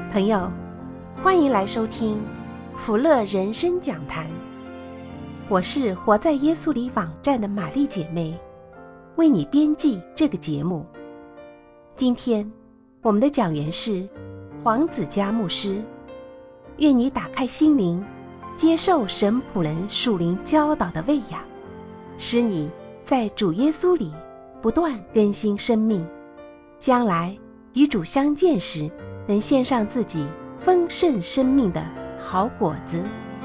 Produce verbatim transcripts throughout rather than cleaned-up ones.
朋友，欢迎来收听福乐人生讲坛。我是活在耶稣里网站的玛丽姐妹，为你编辑这个节目。今天我们的讲员是黄子嘉牧师，愿你打开心灵，接受神仆人属灵教导的喂养，使你在主耶稣里不断更新生命，将来与主相见时，能献上自己丰盛生命的好果子。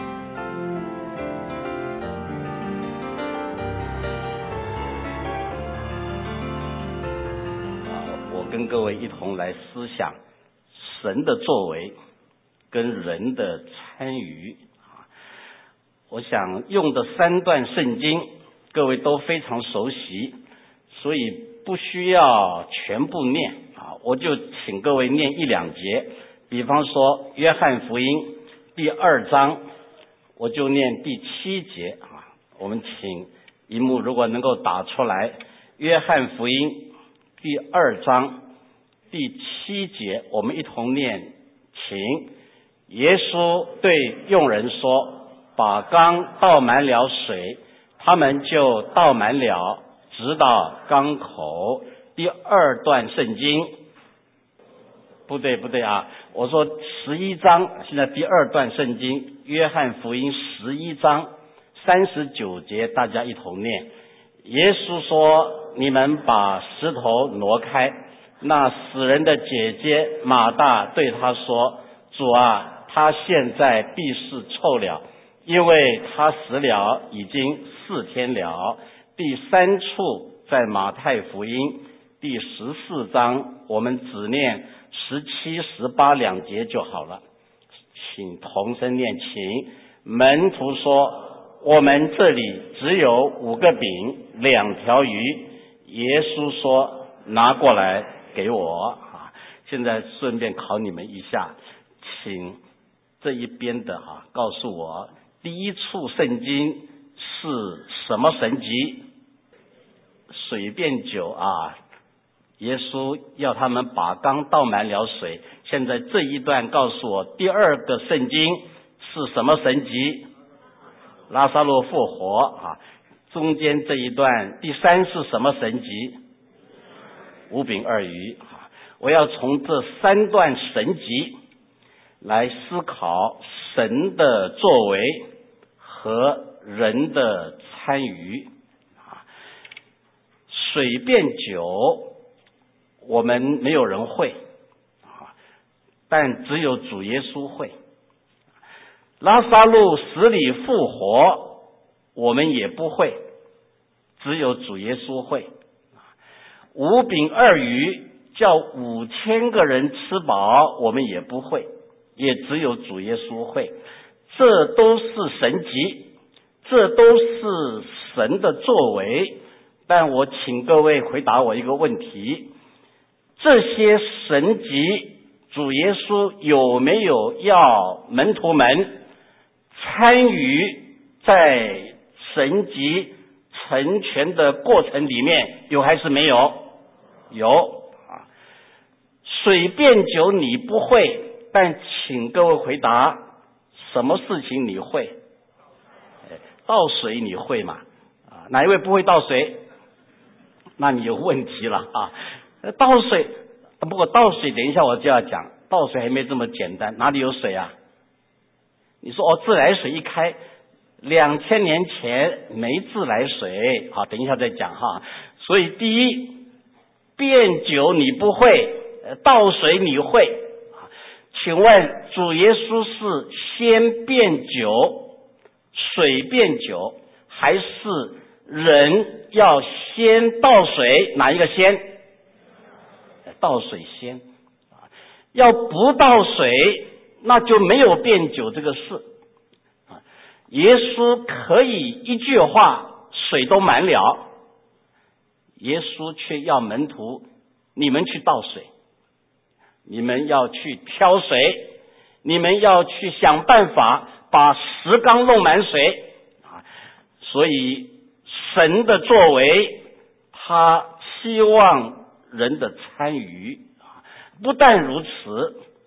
我跟各位一同来思想神的作为跟人的参与。我想用的三段圣经各位都非常熟悉，所以不需要全部念啊，我就请各位念一两节。比方说约翰福音第二章，我就念第七节啊。我们请荧幕如果能够打出来，约翰福音第二章第七节，我们一同念。请。耶稣对用人说，把缸倒满了水，他们就倒满了，直到缸口。第二段圣经，不对不对啊，我说十一章，现在第二段圣经，约翰福音十一章三十九节，大家一同念。耶稣说，你们把石头挪开。那死人的姐姐马大对他说，主啊，他现在必是臭了，因为他死了已经四天了。第三处在马太福音第十四章，我们只念十七、十八两节就好了，请同声念。请。门徒说，我们这里只有五个饼，两条鱼。耶稣说，拿过来给我啊！现在顺便考你们一下，请这一边的哈、啊、告诉我，第一处圣经是什么神迹？水变酒啊！耶稣要他们把缸倒满了水。现在这一段告诉我，第二个圣经是什么神迹？拉撒路复活啊！中间这一段第三是什么神迹？五饼二鱼啊！我要从这三段神迹来思考神的作为和人的参与啊。水变酒，我们没有人会啊，但只有主耶稣会。拉撒路死里复活，我们也不会，只有主耶稣会。五饼二鱼叫五千个人吃饱，我们也不会，也只有主耶稣会。这都是神迹，这都是神的作为。但我请各位回答我一个问题，这些神迹主耶稣有没有要门徒们参与在神迹成全的过程里面？有还是没有？有啊。水变酒你不会，但请各位回答，什么事情你会？倒水你会吗？啊，哪一位不会倒水？那你有问题了啊！倒水，不过倒水等一下我就要讲，倒水还没这么简单，哪里有水啊？你说哦，自来水一开，两千年前没自来水，好，等一下再讲哈。所以第一，变酒你不会，倒水你会。请问主耶稣是先变酒，水变酒，还是人要先倒水？哪一个先？倒水先。要不倒水，那就没有变酒这个事。耶稣可以一句话，水都满了，耶稣却要门徒，你们去倒水，你们要去挑水，你们要去想办法把石缸弄满水。所以神的作为，他希望人的参与。不但如此，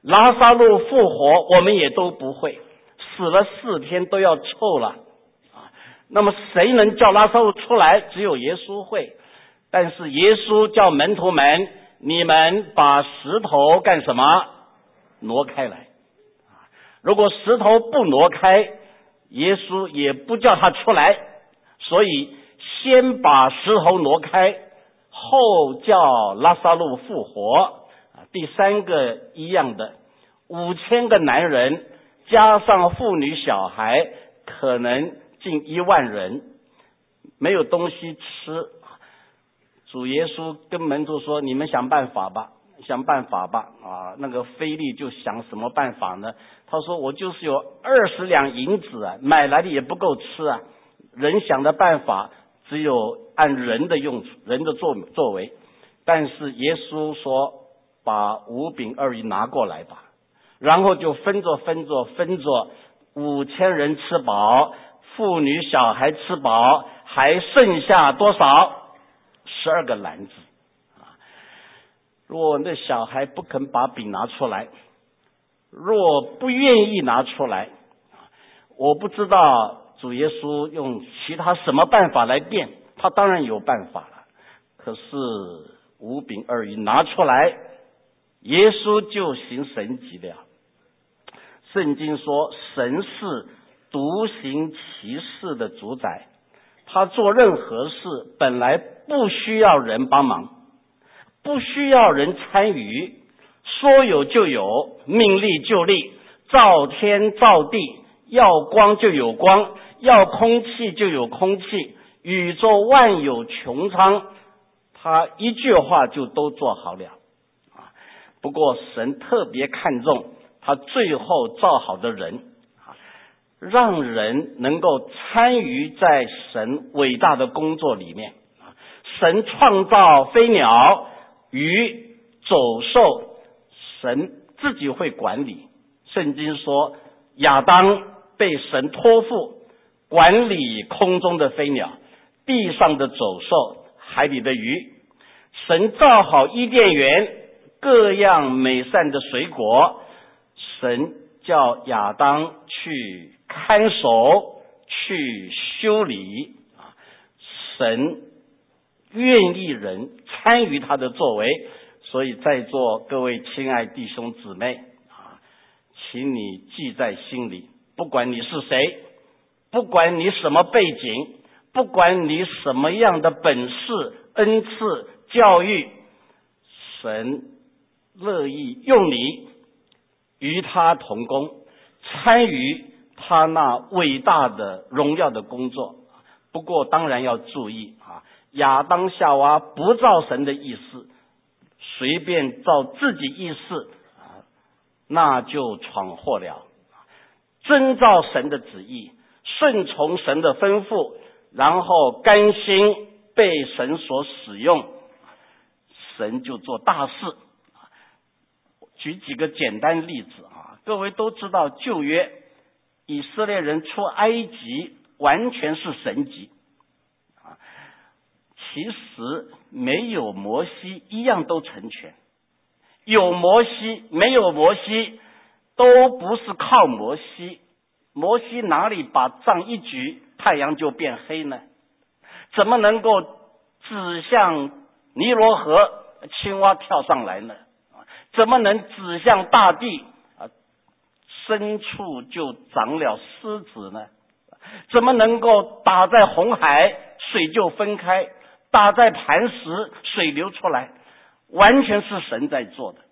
拉撒路复活我们也都不会，死了四天都要臭了啊。那么谁能叫拉撒路出来？只有耶稣会。但是耶稣叫门徒们，你们把石头干什么？挪开来。如果石头不挪开，耶稣也不叫他出来。所以先把石头挪开，后叫拉撒路复活。第三个一样的，五千个男人加上妇女小孩，可能近一万人，没有东西吃。主耶稣跟门徒说：“你们想办法吧，想办法吧。”啊，那个腓力就想什么办法呢？他说：“我就是有二十两银子啊，买来的也不够吃啊。”人想的办法只有按人的用处，人的作作为。但是耶稣说：“把五饼二鱼拿过来吧。”然后就分着分着分着，五千人吃饱，妇女小孩吃饱，还剩下多少？十二个篮子啊！若那小孩不肯把饼拿出来，若不愿意拿出来，我不知道主耶稣用其他什么办法来变，他当然有办法了。可是五饼二鱼拿出来，耶稣就行神迹了。圣经说，神是独行其事的主宰，他做任何事本来不需要人帮忙，不需要人参与，说有就有，命立就立，造天造地，要光就有光，要空气就有空气，宇宙万有穹苍，他一句话就都做好了。不过神特别看重他最后造好的人，让人能够参与在神伟大的工作里面。神创造飞鸟、鱼、走兽，神自己会管理。圣经说，亚当被神托付管理空中的飞鸟、地上的走兽、海里的鱼。神造好伊甸园，各样美善的水果，神叫亚当去看守，去修理。神愿意人参与他的作为，所以在座各位亲爱弟兄姊妹啊，请你记在心里，不管你是谁，不管你什么背景，不管你什么样的本事、恩赐、教育，神乐意用你与他同工，参与他那伟大的荣耀的工作。不过当然要注意啊，亚当夏娃不照神的意思，随便照自己意思啊，那就闯祸了。遵照神的旨意，顺从神的吩咐，然后甘心被神所使用，神就做大事。举几个简单例子啊，各位都知道旧约以色列人出埃及完全是神迹啊，其实没有摩西一样都成全，有摩西没有摩西都不是靠摩西，摩西哪里把杖一举太阳就变黑呢？怎么能够指向尼罗河青蛙跳上来呢？怎么能指向大地啊，深处就长了狮子呢？怎么能够打在红海水就分开，打在磐石水流出来？完全是神在做的。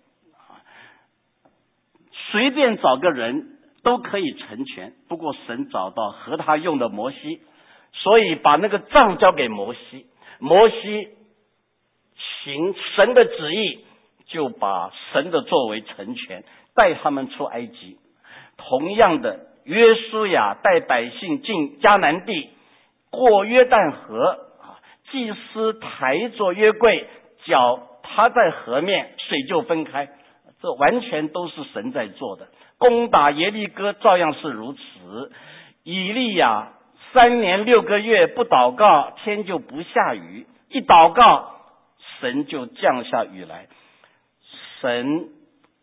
随便找个人都可以成全，不过神找到和他用的摩西，所以把那个杖交给摩西，摩西行神的旨意，就把神的作为成全，带他们出埃及。同样的，约书亚带百姓进迦南地，过约旦河，祭司抬着约柜，脚踏在河面，水就分开，这完全都是神在做的。攻打耶利哥照样是如此。以利亚三年六个月不祷告，天就不下雨，一祷告，神就降下雨来。神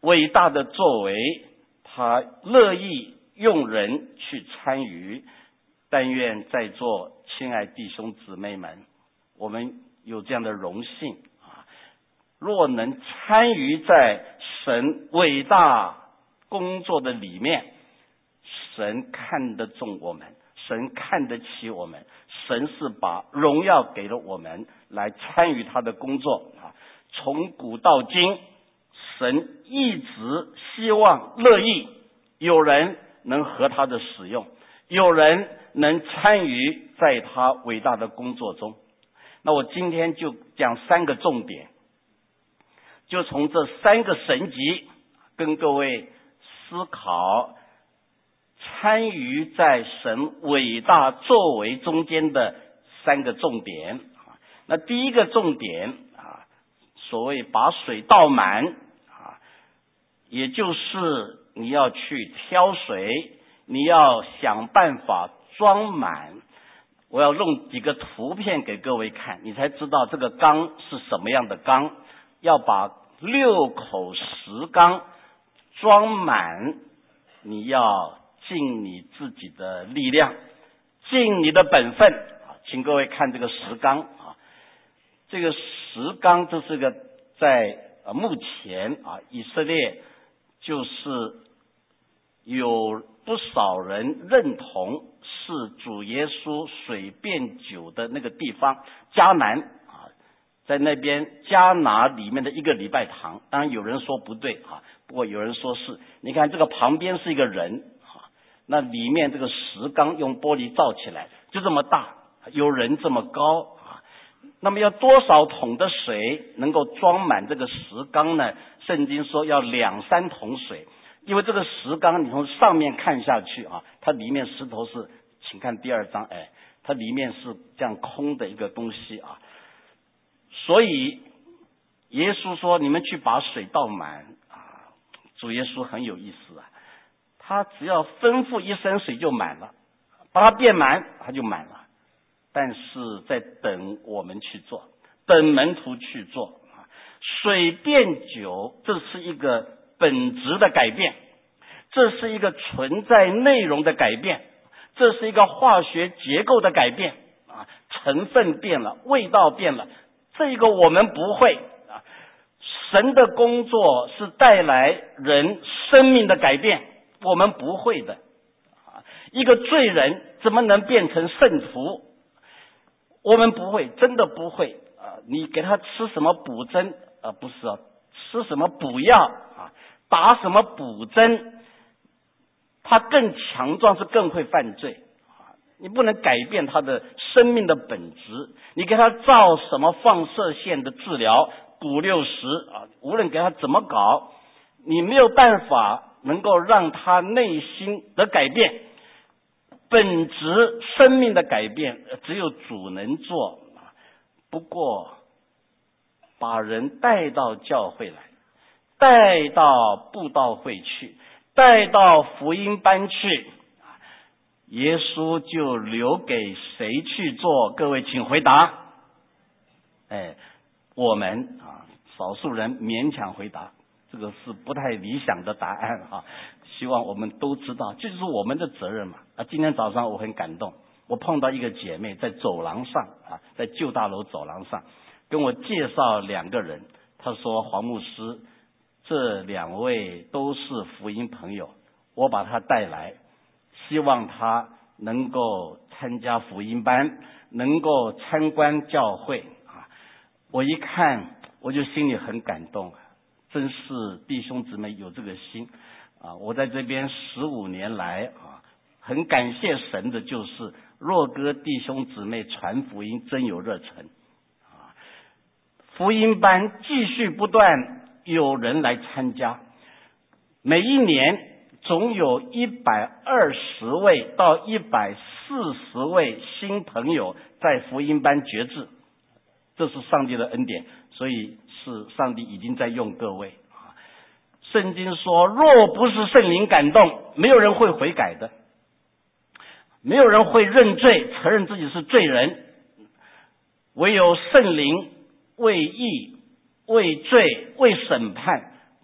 伟大的作为，他乐意用人去参与。但愿在座亲爱弟兄姊妹们，我们有这样的荣幸啊！若能参与在神伟大工作的里面，神看得重我们，神看得起我们，神是把荣耀给了我们来参与他的工作啊！从古到今，神一直希望乐意有人能合他的使用，有人能参与在他伟大的工作中。那我今天就讲三个重点，就从这三个神级跟各位思考参与在神伟大作为中间的三个重点。那第一个重点啊，所谓把水倒满啊，也就是你要去挑水，你要想办法装满。我要弄几个图片给各位看，你才知道这个缸是什么样的缸。要把六口石缸装满，你要尽你自己的力量，尽你的本分。请各位看这个石缸啊，这个石缸这是个在目前啊，以色列就是有不少人认同是主耶稣水变酒的那个地方，迦南啊，在那边迦拿里面的一个礼拜堂。当然有人说不对啊，不过有人说是。你看这个旁边是一个人啊，那里面这个石缸用玻璃罩起来，就这么大，有人这么高啊。那么要多少桶的水能够装满这个石缸呢？圣经说要两三桶水。因为这个石缸你从上面看下去啊，它里面石头是，请看第二章，哎，它里面是这样空的一个东西啊。所以耶稣说你们去把水倒满啊，主耶稣很有意思啊，他只要吩咐一声水就满了，把它变满它就满了。但是在等我们去做，等门徒去做啊。水变酒，这是一个本质的改变，这是一个存在内容的改变，这是一个化学结构的改变啊，成分变了，味道变了，这个我们不会啊。神的工作是带来人生命的改变，我们不会的啊。一个罪人怎么能变成圣徒？我们不会，真的不会啊。你给他吃什么补针啊？不是啊，吃什么补药啊？打什么补针，他更强壮，是更会犯罪啊！你不能改变他的生命的本质。你给他照什么放射线的治疗，钴六十啊，无论给他怎么搞，你没有办法能够让他内心的改变，本质生命的改变，只有主能做。不过，把人带到教会来，带到布道会去，带到福音班去，耶稣就留给谁去做？各位请回答。哎，我们啊，少数人勉强回答，这个是不太理想的答案啊。希望我们都知道，这就是我们的责任嘛。啊，今天早上我很感动，我碰到一个姐妹在走廊上啊，在旧大楼走廊上跟我介绍两个人，她说黄牧师，这两位都是福音朋友，我把他带来，希望他能够参加福音班，能够参观教会啊。我一看我就心里很感动，真是弟兄姊妹有这个心啊！我在这边十五年来啊，很感谢神的就是若哥弟兄姊妹传福音真有热忱啊，福音班继续不断有人来参加，每一年总有一百二十位到一百四十位新朋友在福音班决志，这是上帝的恩典，所以是上帝已经在用各位啊。圣经说，若不是圣灵感动，没有人会悔改的，没有人会认罪，承认自己是罪人，唯有圣灵为义、为罪、为审判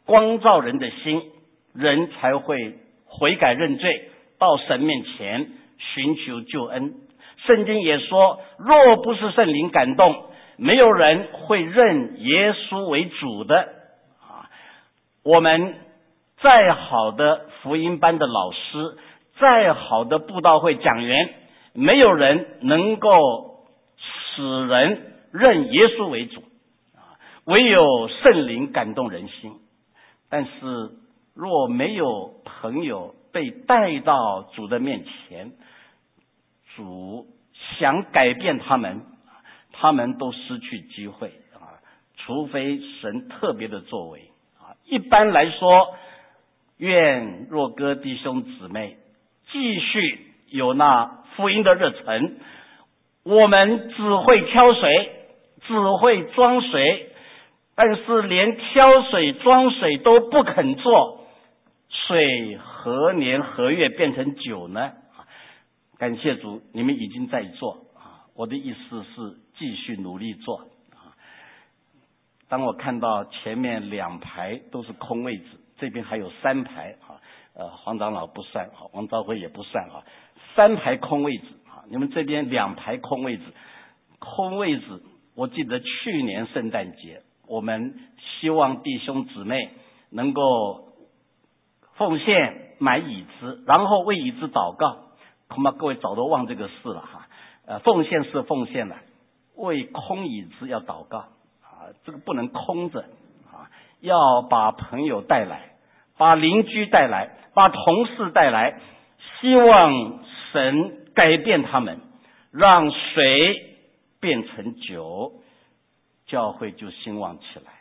光照人的心，人才会悔改认罪，到神面前寻求救恩。圣经也说，若不是圣灵感动，没有人会认耶稣为主的。啊，我们再好的福音班的老师，再好的布道会讲员，没有人能够使人认耶稣为主，唯有圣灵感动人心。但是若没有朋友被带到主的面前，主想改变他们，他们都失去机会啊，除非神特别的作为啊。一般来说，愿若哥弟兄姊妹继续有那福音的热忱，我们只会挑水，只会装水，但是连挑水装水都不肯做，水何年何月变成酒呢？感谢主，你们已经在做啊！我的意思是继续努力做啊！当我看到前面两排都是空位置，这边还有三排啊，呃，黄长老不算啊，王昭辉也不算啊，三排空位置啊，你们这边两排空位置，空位置，我记得去年圣诞节，我们希望弟兄姊妹能够奉献买椅子，然后为椅子祷告。恐怕各位早都忘这个事了哈，呃，奉献是奉献了，为空椅子要祷告啊，这个不能空着啊，要把朋友带来，把邻居带来，把同事带来，希望神改变他们，让水变成酒，教会就兴旺起来。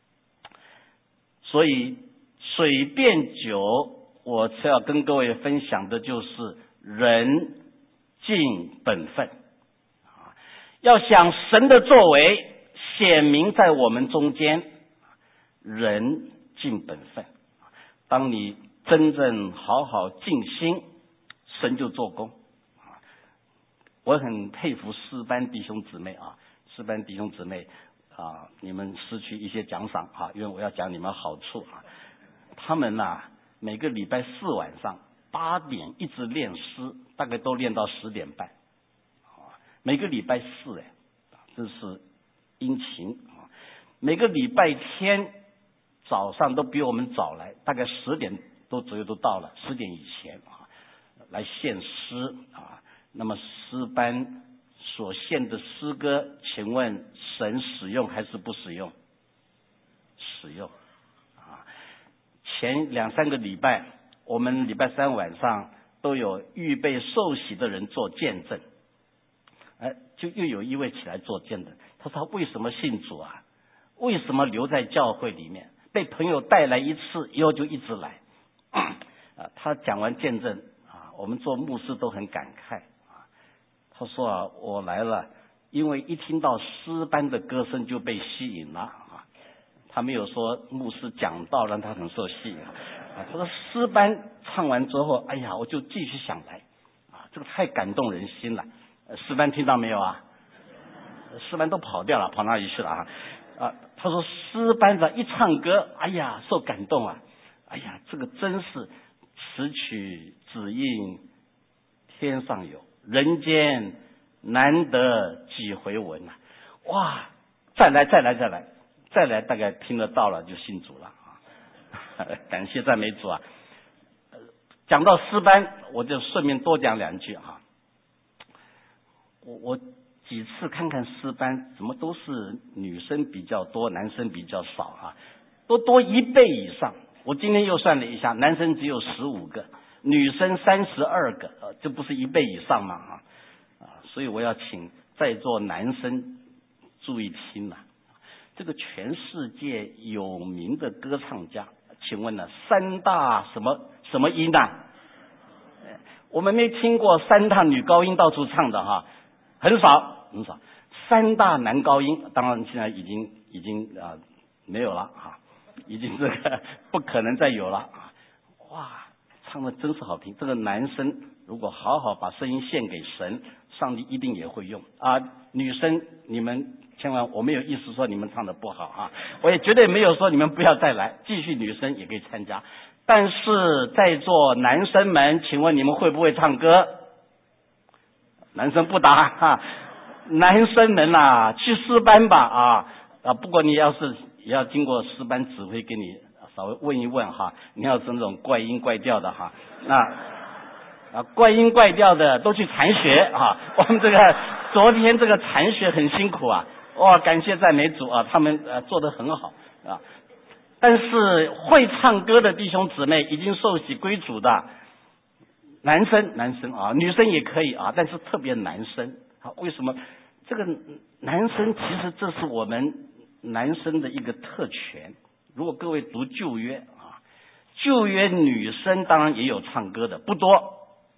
所以水变酒，我是要跟各位分享的就是人尽本分啊！要想神的作为显明在我们中间，人尽本分。当你真正好好尽心，神就做工啊！我很佩服诗班弟兄姊妹啊，诗班弟兄姊妹啊，你们失去一些奖赏啊，因为我要讲你们好处啊。他们呐、啊，每个礼拜四晚上八点一直练诗，大概都练到十点半，每个礼拜四哎，真是殷勤啊！每个礼拜天早上都比我们早来，大概十点多左右都到了，十点以前啊，来献诗啊。那么诗班所献的诗歌，请问神使用还是不使用？使用啊！前两三个礼拜，我们礼拜三晚上都有预备受洗的人做见证，哎，就又有一位起来做见证，他说他为什么信主啊？为什么留在教会里面？被朋友带来一次以后就一直来。啊，他讲完见证啊，我们做牧师都很感慨啊。他说啊，我来了，因为一听到诗班的歌声就被吸引了啊。他没有说牧师讲道让他很受吸引啊。他说诗班唱完之后，哎呀，我就继续想来啊，这个太感动人心了。诗班听到没有啊？诗班都跑掉了，跑哪里去了啊？啊，他说诗班长一唱歌，哎呀，受感动啊！哎呀，这个真是此曲只应天上有，人间难得几回闻啊！哇，再来，再来，再来，再来，大概听得到了就信主了啊！感谢赞美主啊！讲到诗班，我就顺便多讲两句啊。我我。几次看看诗班，怎么都是女生比较多，男生比较少啊，都多一倍以上。我今天又算了一下，男生只有十五个，女生三十二个，呃，这不是一倍以上吗？啊啊！所以我要请在座男生注意听了、啊，这个全世界有名的歌唱家，请问呢，三大什么什么音啊？我们没听过三大女高音到处唱的哈、啊，很少。很少，三大男高音，当然现在已经已经啊、呃、没有了啊，已经这个不可能再有了啊！哇， 唱的真是好听。这个男生如果好好把声音献给神，上帝一定也会用啊。女生你们千万，我没有意思说你们唱的不好啊，我也绝对没有说你们不要再来，继续女生也可以参加。但是在座男生们，请问你们会不会唱歌？男生不答哈。男生们啊，去诗班吧啊啊！不过你要是也要经过诗班指挥给你稍微问一问哈，你要是那种怪音怪调的哈，那啊怪音怪调的都去禅学啊。我们这个昨天这个禅学很辛苦啊，哇，感谢赞美主啊，他们呃做得很好啊。但是会唱歌的弟兄姊妹，已经受洗归主的男生男生啊，女生也可以啊，但是特别男生啊，为什么？这个男生其实这是我们男生的一个特权。如果各位读旧约啊，旧约女生当然也有唱歌的，不多，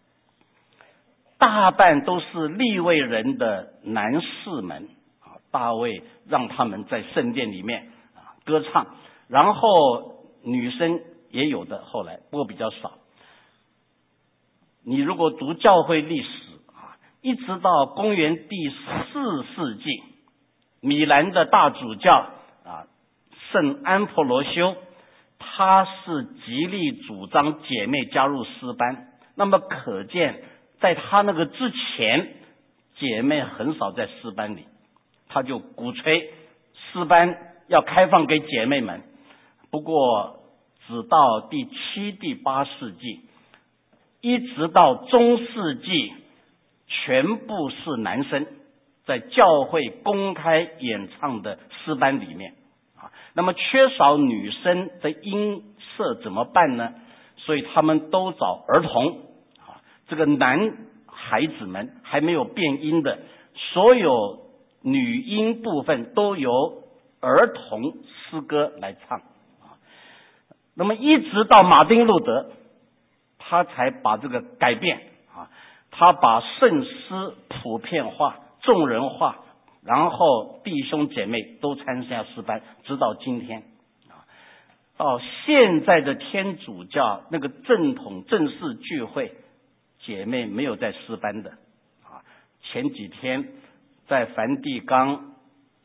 大半都是利未人的男士们啊，大卫让他们在圣殿里面啊歌唱，然后女生也有的，后来不过比较少。你如果读教会历史，一直到公元第四世纪，米兰的大主教啊，圣安普罗修，他是极力主张姐妹加入诗班。那么可见，在他那个之前，姐妹很少在诗班里，他就鼓吹诗班要开放给姐妹们。不过，直到第七、第八世纪，一直到中世纪，全部是男生在教会公开演唱的诗班里面啊，那么缺少女生的音色怎么办呢？所以他们都找儿童啊，这个男孩子们还没有变音的，所有女音部分都由儿童诗歌来唱啊。那么一直到马丁路德，他才把这个改变啊。他把圣诗普遍化、众人化，然后弟兄姐妹都参加诗班，直到今天啊。到现在的天主教那个正统正式聚会，姐妹没有在诗班的啊。前几天在梵蒂冈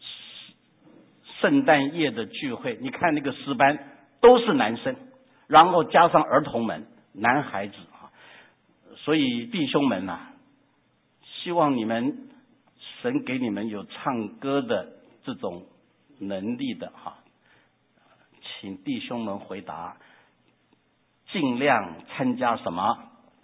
圣诞夜的聚会，你看那个诗班都是男生，然后加上儿童们、男孩子。所以弟兄们啊，希望你们神给你们有唱歌的这种能力的哈，请弟兄们回答，尽量参加什么？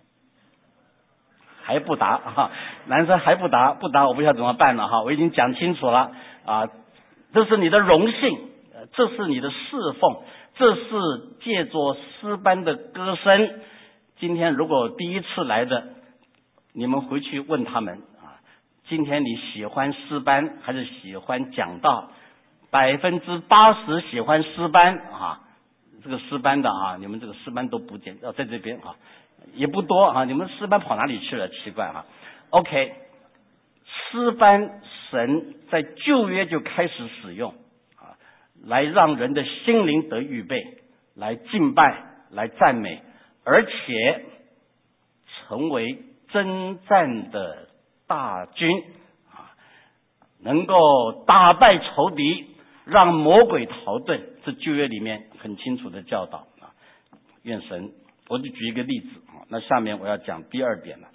还不答哈，男生还不答，不答我不知道怎么办了哈，我已经讲清楚了啊，这是你的荣幸，这是你的侍奉，这是借着诗班的歌声。今天如果第一次来的，你们回去问他们啊，今天你喜欢诗班还是喜欢讲道？百分之八十喜欢诗班啊，这个诗班的啊，你们这个诗班都不见，要在这边啊，也不多啊，你们诗班跑哪里去了？奇怪啊。OK， 诗班神在旧约就开始使用啊，来让人的心灵得预备，来敬拜，来赞美。而且成为征战的大军啊，能够打败仇敌，让魔鬼逃遁，这旧约里面很清楚的教导啊。愿神，我就举一个例子啊。那下面我要讲第二点了。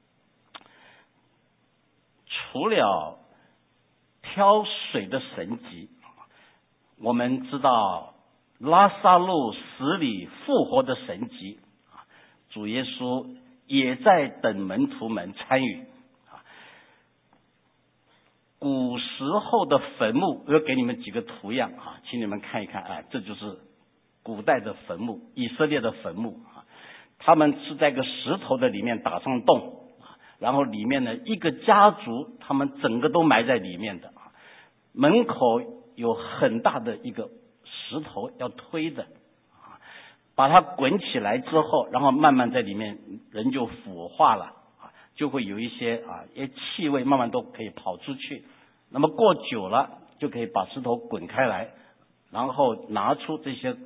除了挑水的神迹，我们知道拉撒路死里复活的神迹。主耶稣也在等门徒们参与啊。古时候的坟墓，我给你们几个图样啊，请你们看一看啊，这就是古代的坟墓，以色列的坟墓啊。他们是在一个石头的里面打上洞啊，然后里面呢一个家族，他们整个都埋在里面的啊。门口有很大的一个石头要推的。把它滚起来之后，然后慢慢在里面人就腐化了啊，就会有一些啊一些气味慢慢都可以跑出去。那么过久了就可以把石头滚开来，然后拿出这些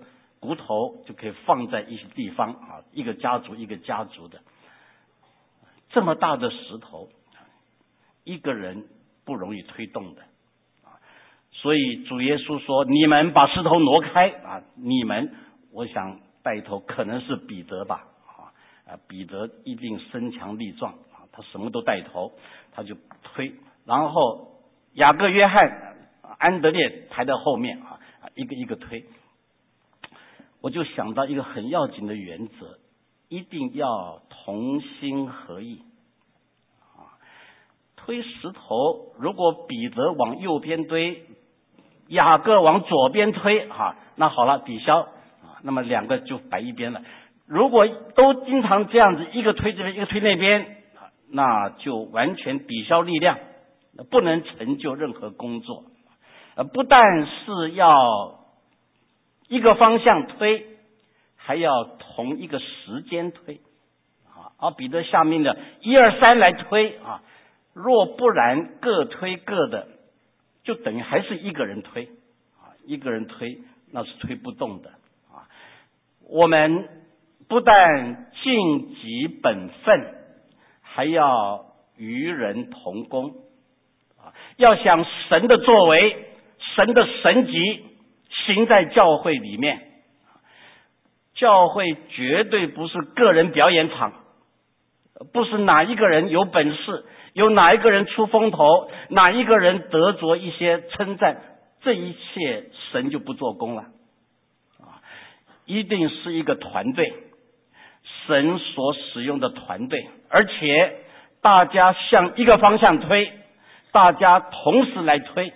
骨头就可以放在一些地方啊，一个家族一个家族的。这么大的石头，一个人不容易推动的啊，所以主耶稣说：“你们把石头挪开啊！”你们，我想带头可能是彼得吧啊，彼得一定身强力壮啊，他什么都带头，他就推，然后雅各、约翰、安德烈排在后面啊，一个一个推。我就想到一个很要紧的原则，一定要同心合意啊！推石头，如果彼得往右边推，雅各往左边推啊，那好了，抵消啊，那么两个就摆一边了。如果都经常这样子，一个推这边，一个推那边，那就完全抵消力量，不能成就任何工作。呃，不但是要一个方向推，还要同一个时间推啊！而彼得下面的一二三来推啊，若不然各推各的，就等于还是一个人推啊，一个人推那是推不动的啊。我们不但尽己本分，还要与人同工啊！要想神的作为，神的神迹行在教会里面。教会绝对不是个人表演场，不是哪一个人有本事，有哪一个人出风头，哪一个人得着一些称赞，这一切神就不做工了啊！一定是一个团队，神所使用的团队，而且大家向一个方向推，大家同时来推。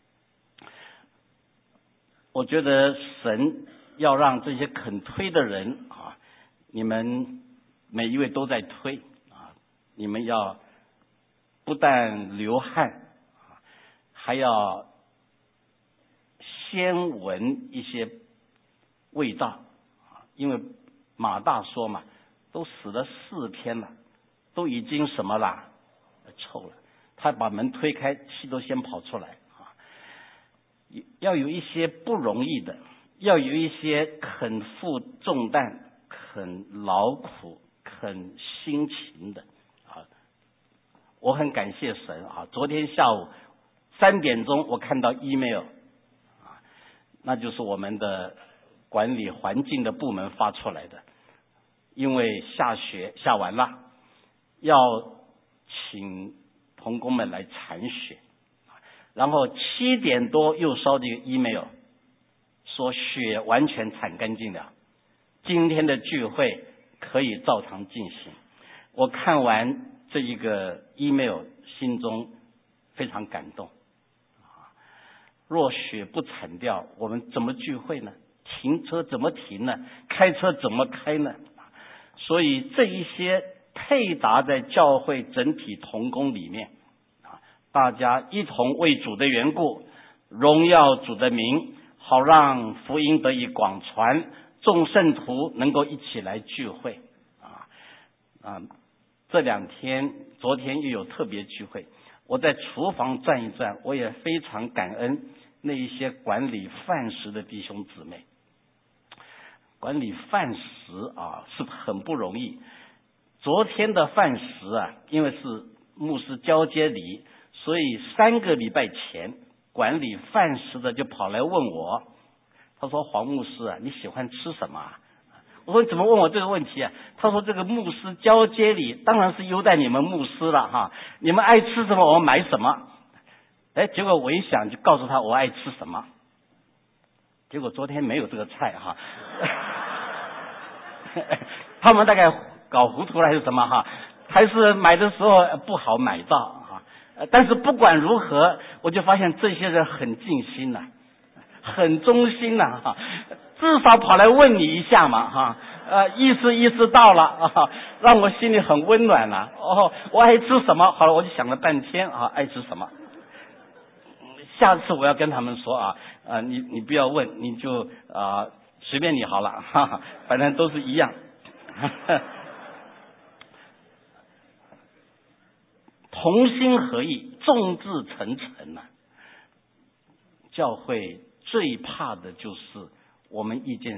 我觉得神要让这些肯推的人啊，你们每一位都在推啊，你们要不但流汗啊，还要先闻一些味道啊，因为马大说嘛，都死了四天了，都已经什么啦，臭了。他把门推开，气都先跑出来啊。要有一些不容易的。要有一些肯负重担、肯劳苦、肯辛勤的啊！我很感谢神啊！昨天下午三点钟，我看到 email 啊，那就是我们的管理环境的部门发出来的，因为下雪下完了，要请同工们来铲雪，然后七点多又烧这个 email。说雪完全铲干净了，今天的聚会可以照常进行。我看完这一个 email， 心中非常感动。若雪不铲掉，我们怎么聚会呢？停车怎么停呢？开车怎么开呢？所以这一些配搭在教会整体同工里面，大家一同为主的缘故，荣耀主的名。好让福音得以广传，众圣徒能够一起来聚会啊啊！这两天，昨天又有特别聚会，我在厨房转一转，我也非常感恩那一些管理饭食的弟兄姊妹。管理饭食啊是很不容易。昨天的饭食啊，因为是牧师交接礼，所以三个礼拜前。管理饭食的就跑来问我，他说：“黄牧师啊，你喜欢吃什么啊？”我说：“你怎么问我这个问题啊？”他说：“这个牧师交接礼当然是优待你们牧师了哈，你们爱吃什么我们买什么。”哎，结果我一想就告诉他我爱吃什么，结果昨天没有这个菜哈，他们大概搞糊涂了还是什么哈，还是买的时候不好买到。但是不管如何，我就发现这些人很尽心呐、啊，很忠心呐、啊，至少跑来问你一下嘛，哈、啊，呃，意思意思到了啊，让我心里很温暖了、啊。哦，我爱吃什么？好了，我就想了半天啊，爱吃什么？下次我要跟他们说啊，呃，你你不要问，你就啊、呃、随便你好了，哈哈，反正都是一样。同心合意，众志成城啊！教会最怕的就是我们意见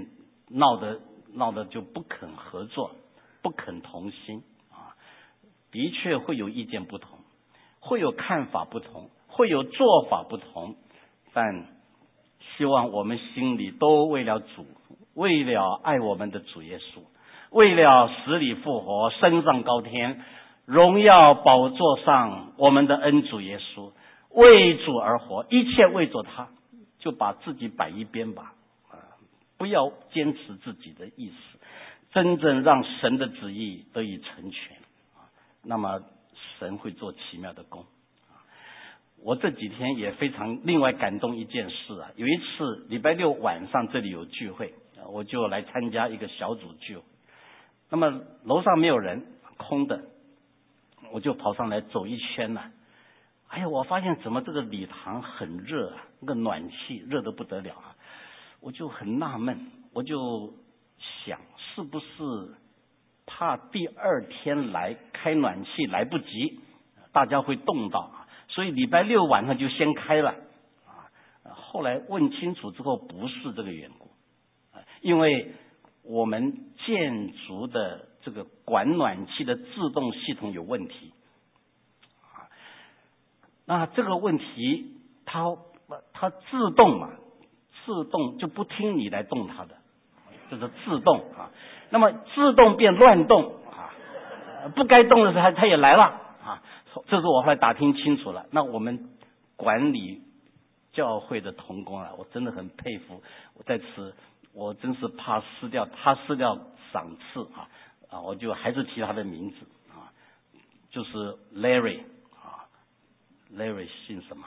闹得闹得就不肯合作，不肯同心啊，的确会有意见不同，会有看法不同，会有做法不同，但希望我们心里都为了主，为了爱我们的主耶稣，为了死里复活，升上高天，荣耀宝座上我们的恩主耶稣，为主而活，一切为着他，就把自己摆一边吧，不要坚持自己的意思，真正让神的旨意得以成全，那么神会做奇妙的工。我这几天也非常另外感动一件事啊，有一次礼拜六晚上这里有聚会，我就来参加一个小组聚会，那么楼上没有人，空的，我就跑上来走一圈了、啊。哎呀，我发现怎么这个礼堂很热啊，那个暖气热得不得了啊，我就很纳闷，我就想是不是怕第二天来开暖气来不及，大家会冻到啊，所以礼拜六晚上就先开了啊。后来问清楚之后，不是这个缘故，因为我们建筑的这个管暖气的自动系统有问题啊。那这个问题，它它自动嘛，自动就不听你来动它的，这是自动啊。那么自动变乱动啊，不该动的时候它它也来了啊。这是我后来打听清楚了。那我们管理教会的同工啊，我真的很佩服。我在此，我真是怕失掉他失掉赏赐啊啊！我就还是提他的名字啊，就是 Larry 啊 ，Larry 姓什么？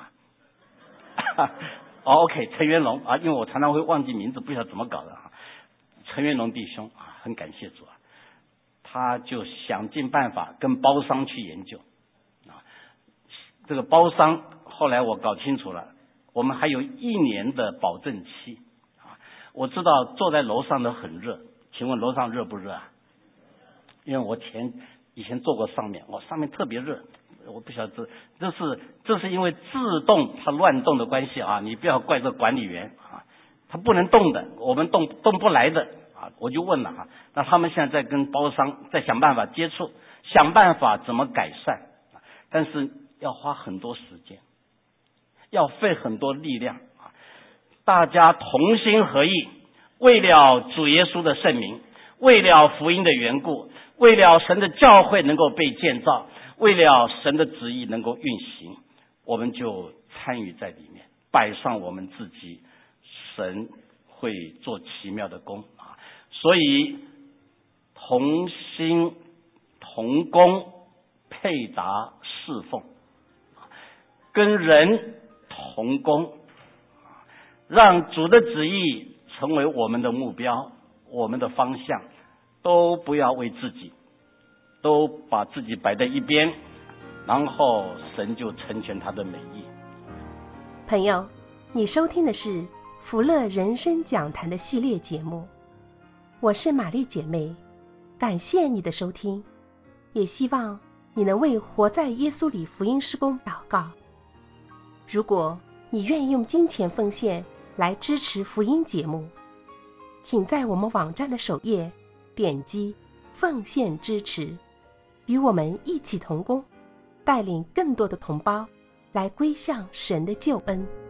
哦 ，OK， 陈元龙啊，因为我常常会忘记名字，不晓得怎么搞的啊。陈元龙弟兄啊，很感谢主啊，他就想尽办法跟包商去研究啊。这个包商后来我搞清楚了，我们还有一年的保证期啊。我知道坐在楼上的很热，请问楼上热不热啊？因为我前以前坐过上面，我上面特别热。我不晓得，这是这是因为自动它乱动的关系啊！你不要怪这管理员啊，他不能动的，我们动动不来的啊！我就问了啊，那他们现在在跟包商在想办法接触，想办法怎么改善，但是要花很多时间，要费很多力量啊！大家同心合意，为了主耶稣的圣名，为了福音的缘故，为了神的教会能够被建造。为了神的旨意能够运行，我们就参与在里面，摆上我们自己，神会做奇妙的工啊！所以同心同工，配搭侍奉，跟人同工，让主的旨意成为我们的目标，我们的方向，都不要为自己。都把自己摆在一边，然后神就成全他的美意。 朋友，你收听的是福乐人生讲坛的系列节目，我是玛丽姐妹，感谢你的收听，也希望你能为活在耶稣里福音事工祷告。如果你愿意用金钱奉献来支持福音节目，请在我们网站的首页点击奉献支持，与我们一起同工，带领更多的同胞来归向神的救恩。